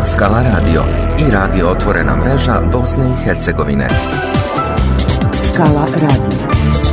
Skala Radio i radio Otvorena mreža Bosne i Hercegovine. Skala Radio.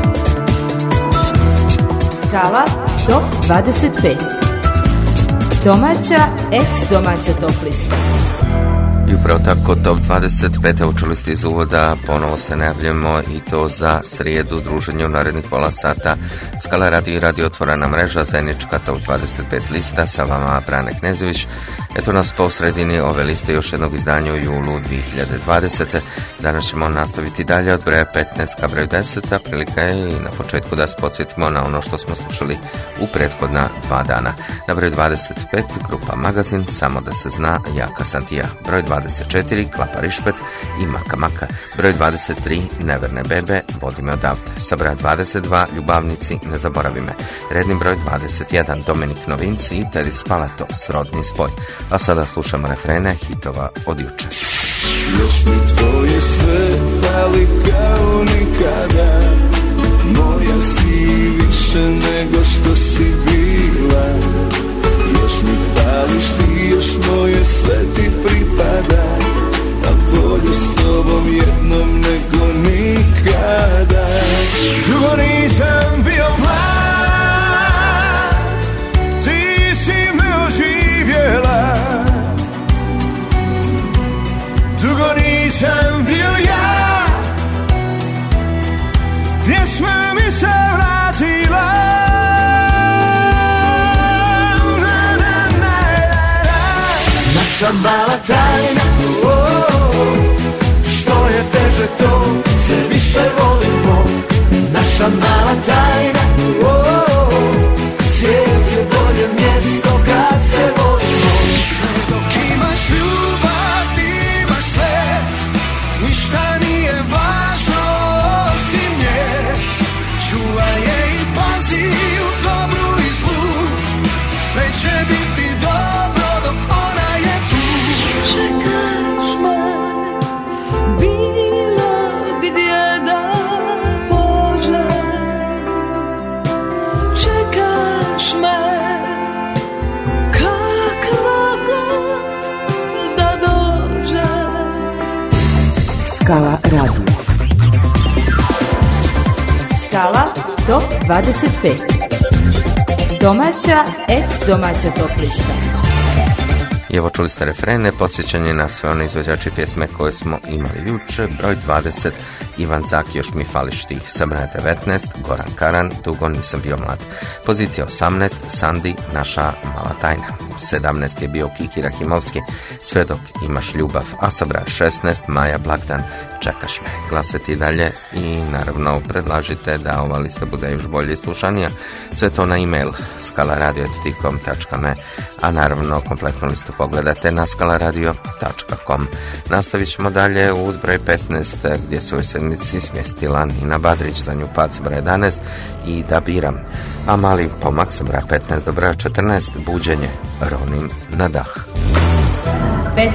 Skala Top 25. Domaća, ex-domaća top lista. I upravo tako Top 25. učuli ste iz uvoda, ponovo se najavljamo i to za srijedu, druženje u narednih pola sata. Skala Radio i radio Otvorena mreža, zajednička Top 25 lista, sa vama Brane Knezović. Eto nas po sredini ove liste još jednog izdanja u julu 2020. Danas ćemo nastaviti dalje od broja 15 ka broju 10, a prilika je i na početku da se podsjetimo na ono što smo slušali u prethodna 2 dana. Na broju 25 grupa Magazin, Samo da se zna, Jaka sam ti ja. Broj 24 Klapa Rišpet i Maka Maka. Broj 23 Neverne bebe, Vodi me odavde. Sa broja 22 Ljubavnici, Ne zaboravi me. Redni broj 21 Dominik Novinci i Teris Palato, Srodni spoj. A sada slušamo refrene hitova od juče. Još mi tvoje sve fali kao nikada, moja si više nego što si bila. Još mi fališ ti, još moje sve ti pripada, a bolje s tobom jednom nego nikada. Dugo nisam bio mlad, ti si me oživjela. Dugo nisam bio ja, pjesma mi se vratila. Naša mala tajna, što je teže to, sve više volimo. Naša mala tajna, svijet je bolje mjesto kad se volimo. Dok imaš ljubav, ti imaš sve, ništa nije važno osim nje. Čuvaj je i pazi u dobru i zlu, sve će biti dobro dok ona je tu. Čekaš me bilo gdje da pođe, čekaš me kakva god da dođe. Skala Radio. Skala Top 25. Domaća, ex-domaća top lista. I evo čuli ste refrene, podsjećanje na sve one izvođače pjesme koje smo imali juče. Broj 20 Ivan Zaki, Još mi fališ ti. Sa broja 19 Goran Karan, Dugo nisam bio mlad. Pozicija 18 Sandi, Naša mala tajna. 17 je bio Kiki Rahimovski, Sve dok imaš ljubav. A sa broja 16 Maja Blagdan, Čekaš me. Glasajte i dalje i naravno predlažite da ova lista bude još bolje slušanija. Sve to na e-mail skalaradio@tikom.me, a naravno kompletnu listu pogledate na skalaradio.com. Nastavit ćemo dalje uz broj 15 gdje se u ovoj sedmici smjestila Nina Badrić, za nju pad sa broja 11 i Da biram. A mali pomak sa broja 15 do broja 14 Buđenje, Ronim na dah. 15.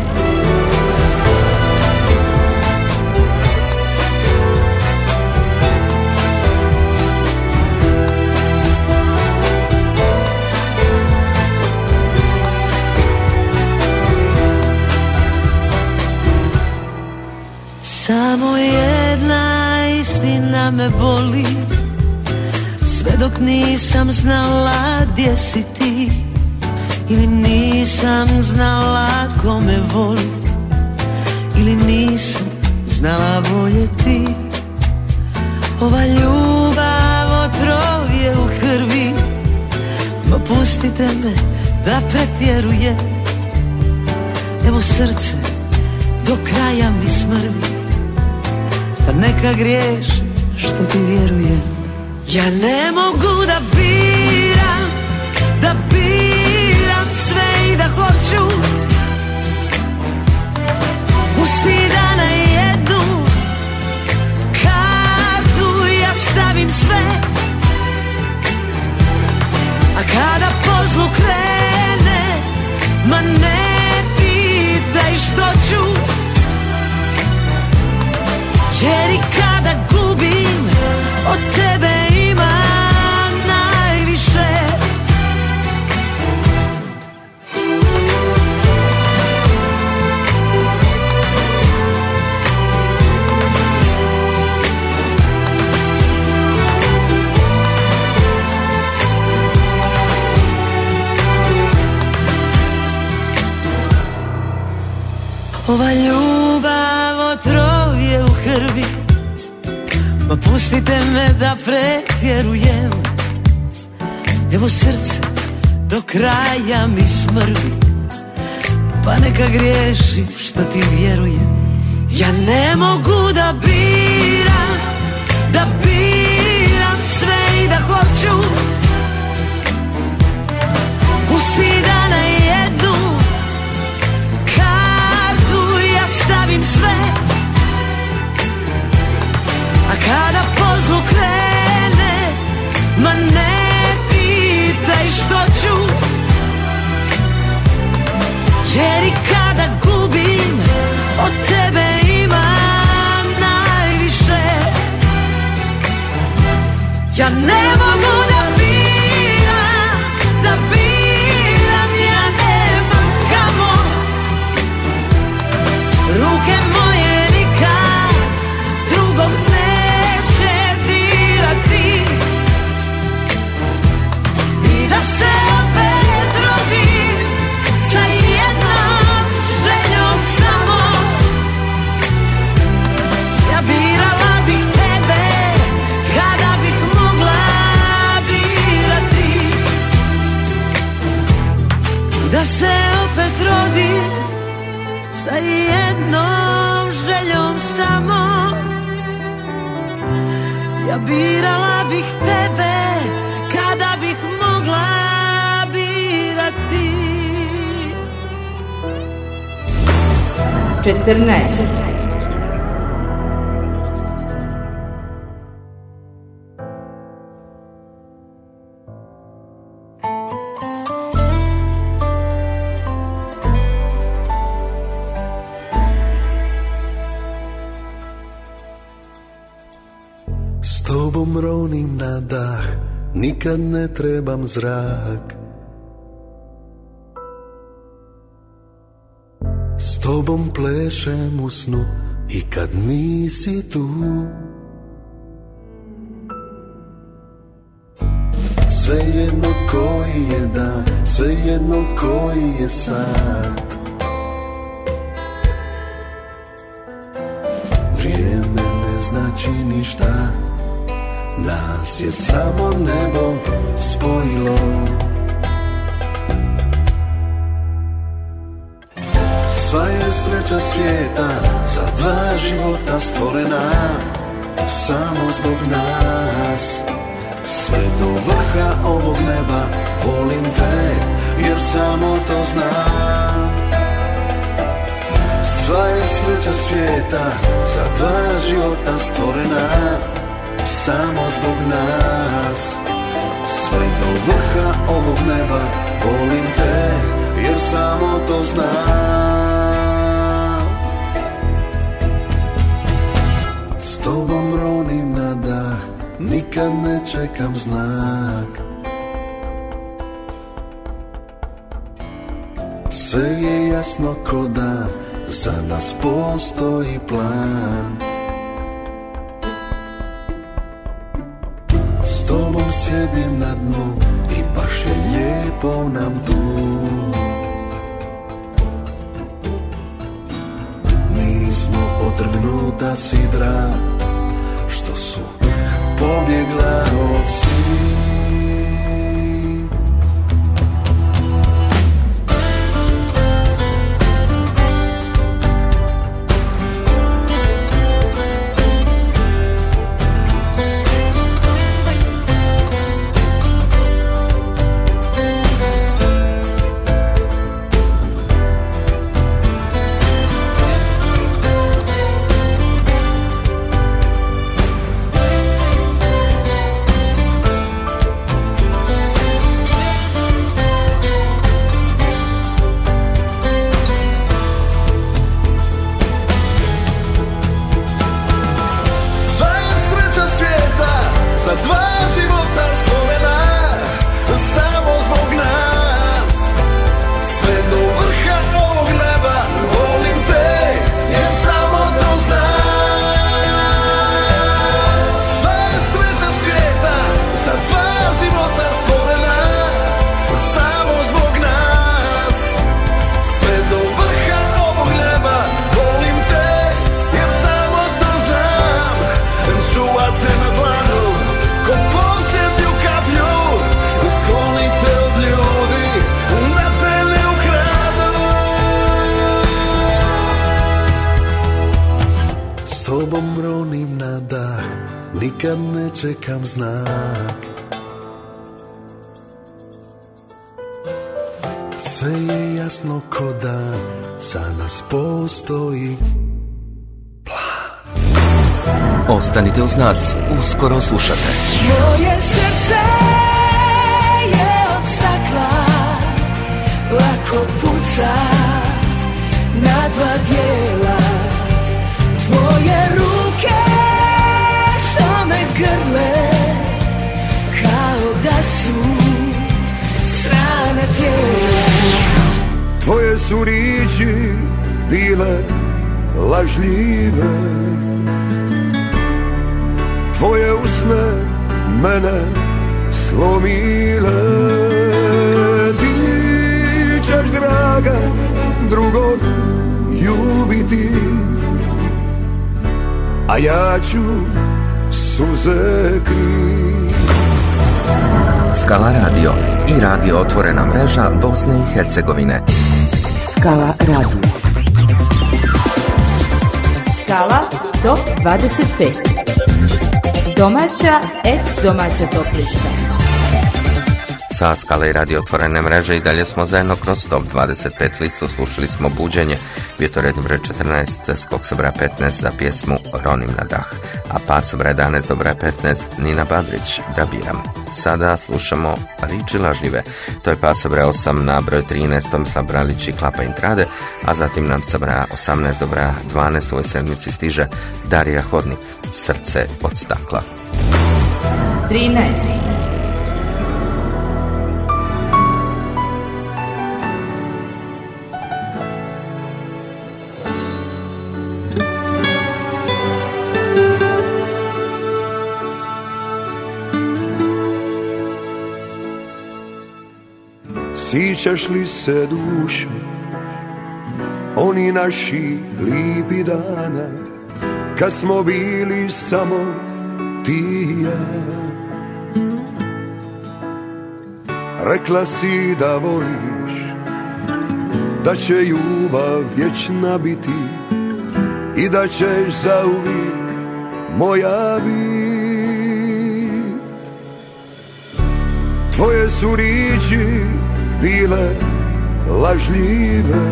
Samo jedna istina me boli, sve dok nisam znala gdje si ti, ili nisam znala ko me voli, ili nisam znala voljeti. Ova ljubav otrov je u krvi, ma pustite me da pretjerujem. Evo srce do kraja mi smrvi, pa neka griješi što ti vjerujem. Ja ne mogu da biram sve i da hoću. Pusti da na jednu kartu ja stavim sve, a kada po zlu krene, ma ne pitaj što ću. Jer i kada gubim, od tebe imam najviše. Ova ljubav otrovje u krvi, ma pustite me da pretjerujem. Evo srce do kraja mi smrvi, pa neka griješim što ti vjerujem. Ja ne mogu da biram sve i da hoću. Pusti da na jednu kartu ja stavim sve, a kada po zlu krene, ma ne pitaj što ću. Jer i kada gubim, od tebe imam najviše. Ja ne mogu da biram, ja nemam kamo. Ruke moje nikad drugog neće dirati. I da se opet rodim sa jednom željom samo. Ja birala bih tebe kada bih mogla birati. Da se opet rodim sa jednom željom samo. Ja birala bih tebe kada bih mogla birati. 14. S tobom ronim na dah, nikad ne trebam zrak. S tobom plešem u snu i kad nisi tu. Svejedno koji je dan, svejedno koji je sat. Vrijeme ne znači ništa, nas je samo nebo spojilo. Sva je sreća svijeta za dva života stvorena, samo zbog nas. Sve do vrha ovog neba volim te, jer samo to znam. Sva je sreća svijeta za dva života stvorena, samo zbog nas. Sve do vrha ovog neba volim te, jer samo to znam. S tobom ronim na dah, nikad ne čekam znak. Sve je jasno ko dan, za nas postoji plan. S tobom sjedim na dnu i baš je lijepo nam tu. Mi smo otrgnuta sidra, što su pobjegla od svih. nikad ne čekam znak. Sve je jasno ko dan, za nas postoji plan. Ostanite uz nas, uskoro slušate. Moje srce je od stakla, lako puca na dva dijela. Tvoje ruke što me grle, kao da su strana tijela. Tvoje su riječi bile lažljive, tvoje usne mene slomile. Ti ćeš, draga, drugog ljubiti, a ja ću suze kriti. Skala radio i radio Otvorena mreža Bosne i Hercegovine. Skala radio. Skala top 25. Domaća, ex-domaća top lista. Sa Skala i radio Otvorene mreže i dalje smo zajedno kroz top 25 listu. Slušali smo Buđenje, bio to redni broj 14, skok sa broja 15 za pjesmu Ronim na dah, a pad sa broja 11 do broja 15 Nina Badrić, Da biram. Sada slušamo Riči lažljive, to je pad sa broja 8 na broj 13 Tomislav Bralić i Klapa Intrade, a zatim nam sa broja 18 do broja 12 u ovoj sedmici stiže Darija Hodnik, Srce od stakla. 13. Sjećaš li se, dušo, oni naši lipi dana, kad smo bili samo ti i ja? Rekla si da voliš, da će ljubav vječna biti i da ćeš zauvijek moja bit. Tvoje su riječi bile lažljive,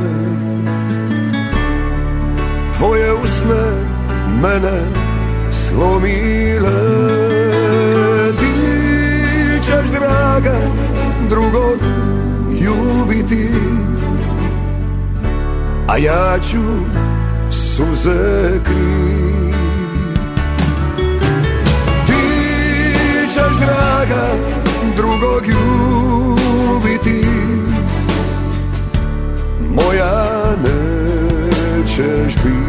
tvoje usne mene slomile. Ti ćeš, draga, drugog ljubiti, a ja ću suze kriti. Ti ćeš, draga, drugog ljubiti, moja nećeš biti.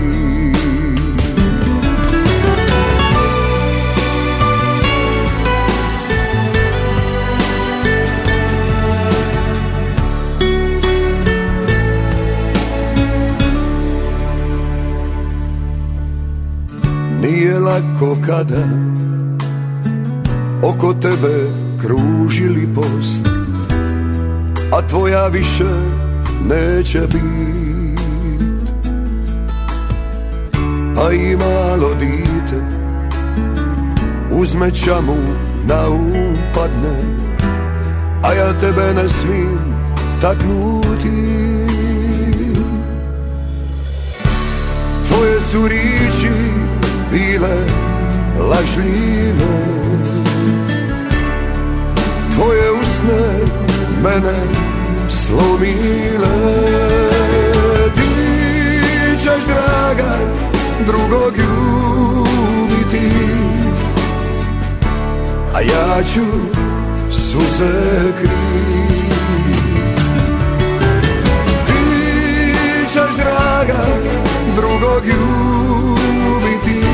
Nije lako kada oko tebe kružili post, a tvoja više neće bit. Pa i malo dite uzme čamu na um padne, a ja tebe ne smijem taknuti. Tvoje su riječi bile lažljive, tvoje usne mene slomile. Ti ćeš, draga, drugog ljubiti, a ja ću suze kriti. Ti ćeš, draga, drugog ljubiti,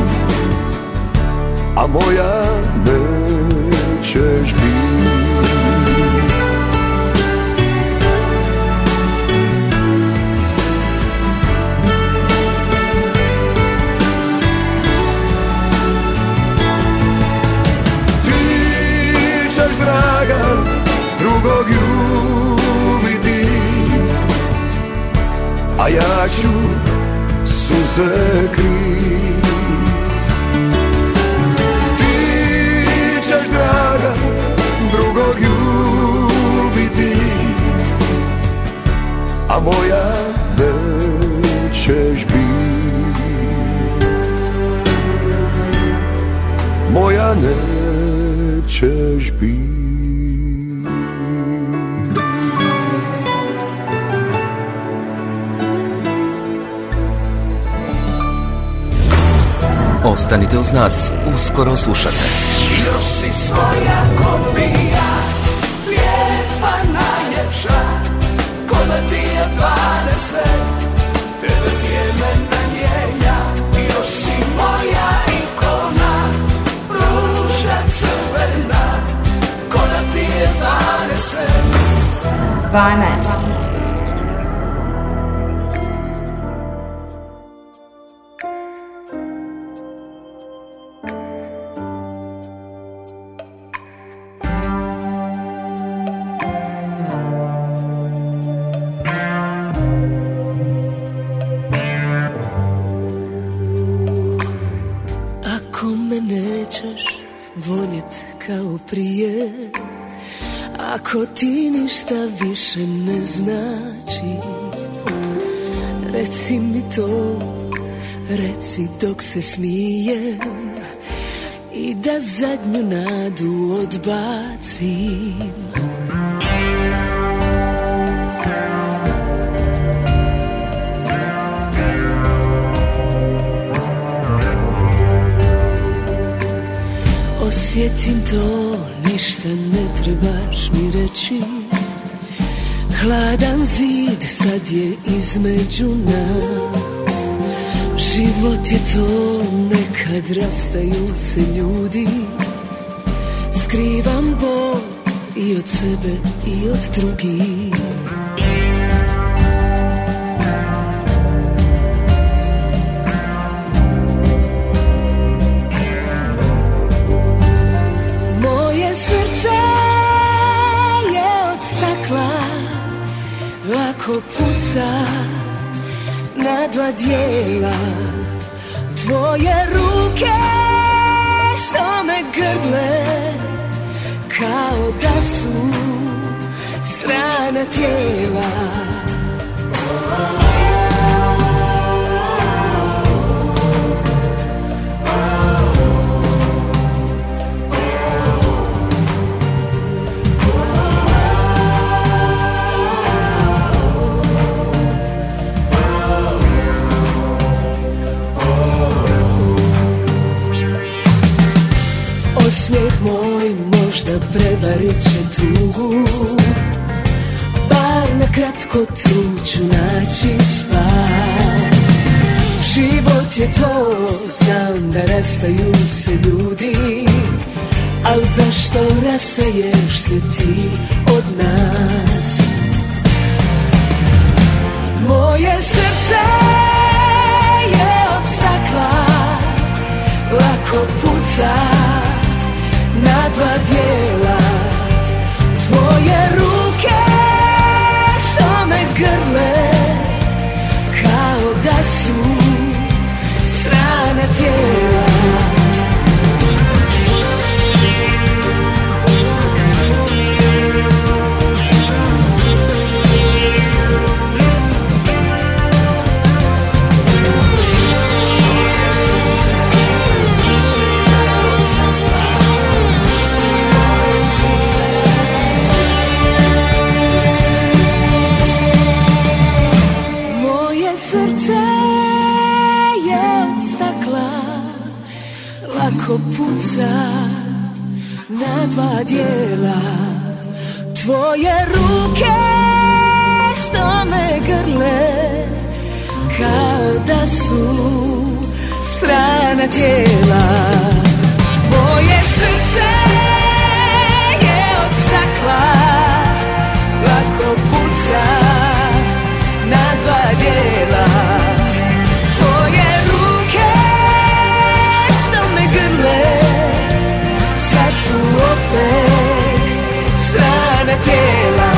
a moja nećeš biti. Drugog ljubiti, a ja ću suze kriti. moja nećeš bit, moja nećeš bit. Ostanite uz nas, uskoro slušate. Još si svoja kopija, lijepa najljepša, ko da ti je 20, tebe vrijeme nanjenja. Još si moja ikona, ruža crvena, ko da ti je 20. 12. Kao prije, ako ti ništa više ne znači, reci mi to, reci dok se smijem i da zadnju nadu odbacim. Osjetim to, ništa ne trebaš mi reći. Hladan zid sad je između nas. Život je to, nekad rastaju se ljudi. Skrivam bol i od sebe i od drugih. Lako puca na dva dijela, tvoje ruke što me grle, kao da su strana tijela. Osmijeh moj možda prevarit će tugu, bar na kratko tu ću naći spas. Život je to, znam da rastaju se ljudi, al zašto rastaješ se ti od nas? Moje srce je od stakla, lako puca na dva dijela, tvoje ruke što me grle, kao da su strana tijela. Lako puca na dva dijela, tvoje ruke što me grle, kao da su strana tijela. Moje srce je od stakla, lako puca na dva dijela, tvoje ruke sad su opet strana tijela.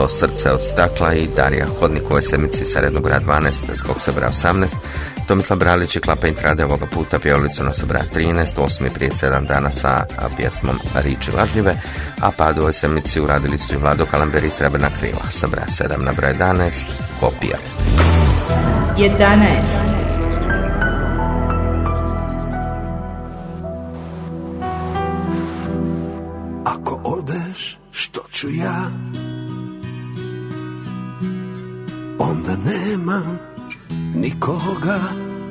Srce od stakla i Darija Hodnik u ovoj sedmici sa rednog broja 12, skok sa broja 18. Tomislav Bralić i Klapa Intrade ovoga puta pjevali su na sa broja 13, 8. prije 7 dana sa pjesmom Riči lažljive, a pad u ovoj sedmici uradili su i Vlado Kalemberi i Srebrna krila sa broja 7 na broj 11, Kopija. 11. Ako odeš, što ću ja? Onda nemam nikoga.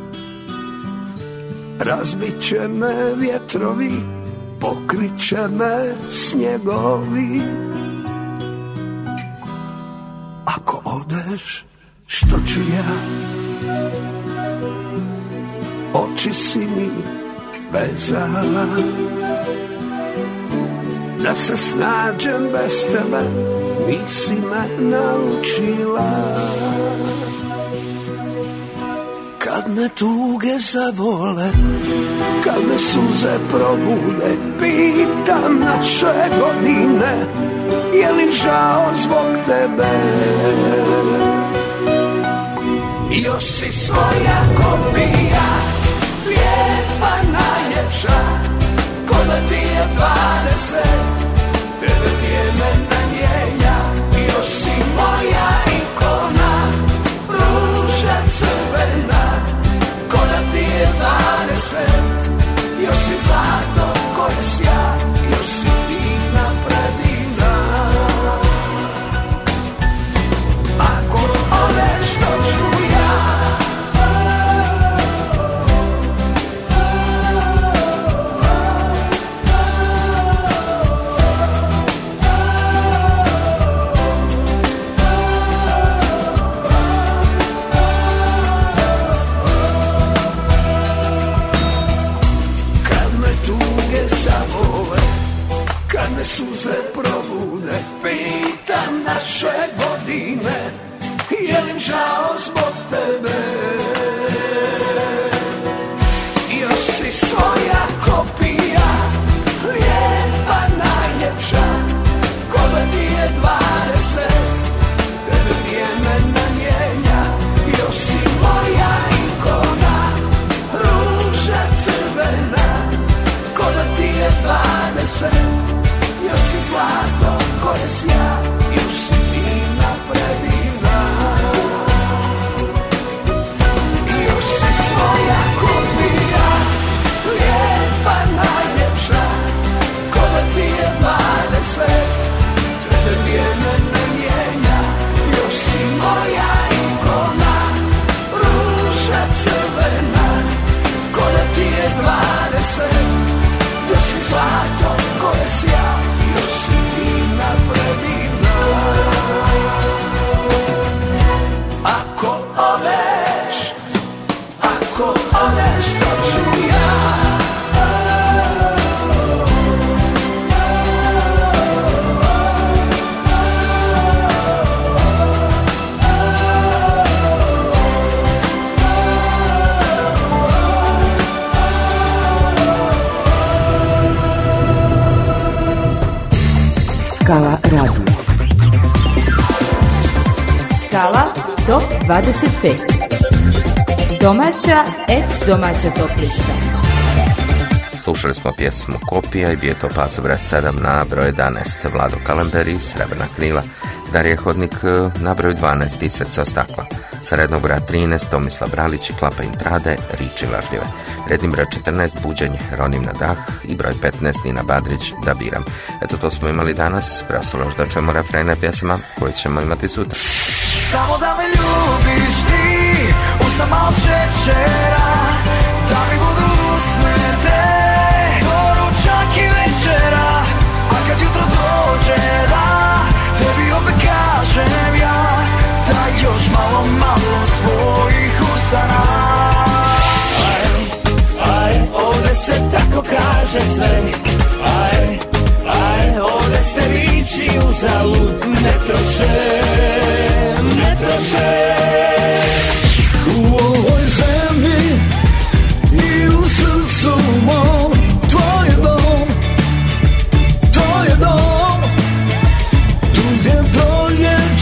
Razbit će me vjetrovi, pokrit će me snjegovi. Ako odeš, što ću ja? Oči si mi vezala, da se snađem bez tebe, nisi me naučila. Kad me tuge zabole, kad me suze probude, pitam naše godine, je li žao zbog tebe? Još si svoja kopija, lijepa najljepša, ko da ti je 20, tebe vrijeme ne mijenja. Još si moja ikona, ruža crvena, ko da ti je 20, još si zlato koje sja, još si divna predivna. Ako odeš, što ću ja? Kad me suze probude, pitam naše godine, je li žao zbog tebe? Još si svoja kopija, lijepa najljepša, ko da ti je 20, tebe vrijeme ne mijenja. Još si moja ikona, ruža crvena, ko da ti je 20, još si zlato koje sja, još si divna predivna. Još si svoja kopija, lijepa najljepša, ko da ti je 20, tebe vrijeme ne mijenja. Još si moja ikona, ruža crvena, ko da ti je 20, još si zlato koje sja, još si divna predivna. Ako odeš, to ću ja. Skala radio. Skala top 25. Domaća, ex-domaća top lista. Slušali smo pjesmu Kopija i bio to pad sa broja 7 na broj 11, Vlado Kalemberi, Srebrna krila, Darija Hodnik na broju 12 i Srce od stakla. Sa rednog broja 13, Tomislav Bralić i Klapa Intrade, Riči lažljive. Redni broj 14, Buđenje, Ronim na dah i broj 15, Nina Badrić, Da biram. Eto, to smo imali danas, preostalo još da čujemo refrene pjesama koje ćemo imati sutra. Samo da me ljubiš ti, usta malo šećera, da mi budu usne te, doručak i večera, a kad jutro dođe da, tebi opet kažem ja, daj još malo svojih usana. Aj, ovdje se tako kaže sve, aj, ovdje se riči uzalud ne troše. U ovoj zemlji i u srcu mom, to je dom, tu gdje proljeće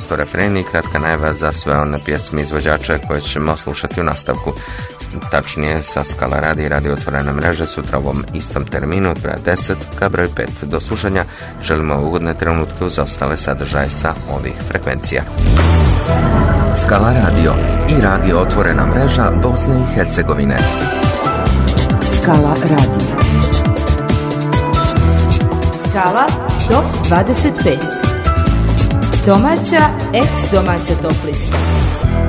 umesto refrena i kratka najava za sve one pjesme izvođača koje ćemo slušati u nastavku. Tačnije sa Skala radija i radio otvorene mreže sutra u ovom istom terminu od broja 10 ka broj 5. Do slušanja želimo ugodne trenutke uz ostale sadržaje sa ovih frekvencija. Skala radio i radio otvorena mreža Bosne i Hercegovine. Skala radio. Skala top 25. Domaća, ex-domaća top lista.